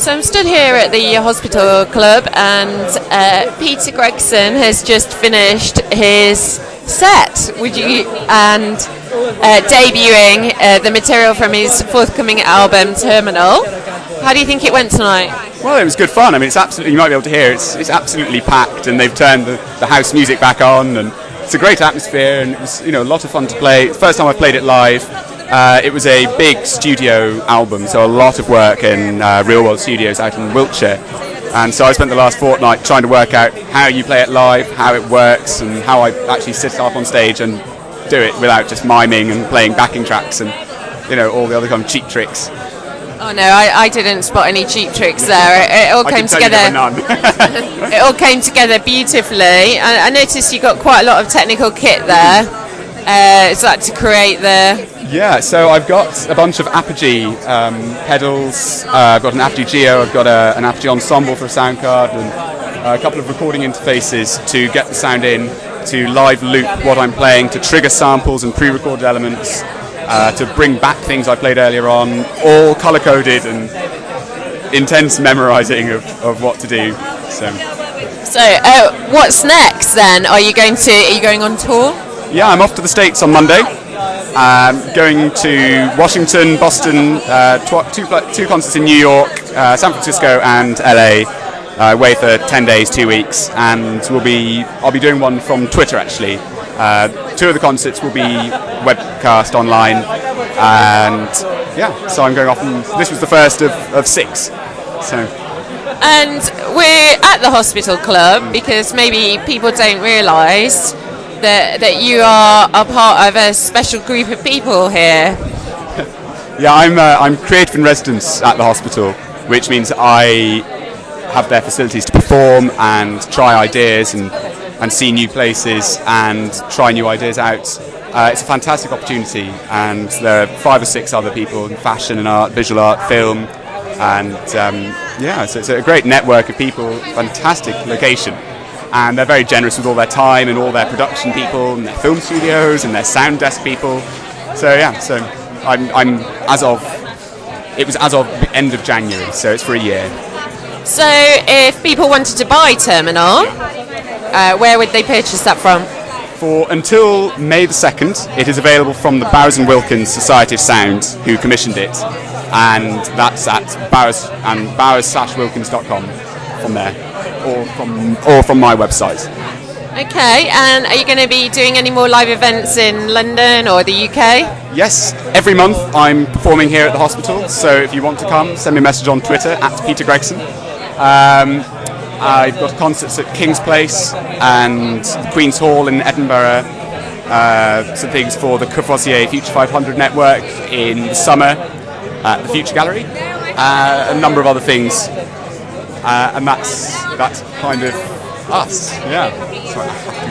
So I'm stood here at the Hospital Club, and Peter Gregson has just finished his set. Debuting the material from his forthcoming album Terminal. How do you think it went tonight? Well, it was good fun. I mean, it's absolutely, you might be able to hear, it's absolutely packed, and they've turned the house music back on, and it's a great atmosphere, and it was, a lot of fun to play. It's the first time I played it live. It was a big studio album, so a lot of work in Real World Studios out in Wiltshire. And so I spent the last fortnight trying to work out how you play it live, how it works, and how I actually sit up on stage and do it without just miming and playing backing tracks and, all the other kind of cheap tricks. Oh no, I didn't spot any cheap tricks there. It all came together. It all came together beautifully. I noticed you got quite a lot of technical kit there. Is that to create the? Yeah, so I've got a bunch of Apogee pedals. I've got an Apogee Geo. I've got an Apogee Ensemble for a sound card, and a couple of recording interfaces to get the sound in, to live loop what I'm playing, to trigger samples and pre-recorded elements. To bring back things I played earlier on, all colour-coded and intense memorising of what to do. So what's next then? Are you going on tour? Yeah, I'm off to the States on Monday. Going to Washington, Boston, two concerts in New York, San Francisco and LA. Away for 10 days, 2 weeks, and I'll be doing one from Twitter actually. Two of the concerts will be webcast online, and so I'm going off, and this was the first of 6. So. And we're at the Hospital Club because maybe people don't realise that you are a part of a special group of people here. Yeah, I'm creative in residence at the hospital, which means I have their facilities to perform and try ideas and see new places and try new ideas out. It's a fantastic opportunity, and there are 5 or 6 other people in fashion and art, visual art, film, and so it's a great network of people, fantastic location, and they're very generous with all their time and all their production people and their film studios and their sound desk people. So it was as of the end of January, so it's for a year. So if people wanted to buy Terminal, where would they purchase that from? Until May the 2nd, it is available from the Bowers and Wilkins Society of Sound, who commissioned it, and that's at bowers/wilkins.com from there, or from my website. Okay, and are you going to be doing any more live events in London or the UK? Yes, every month I'm performing here at the hospital, so if you want to come, send me a message on Twitter at Peter Gregson. I've got concerts at King's Place and Queen's Hall in Edinburgh, some things for the Courvoisier Future 500 network in the summer at the Future Gallery, a number of other things, and that's kind of us, yeah.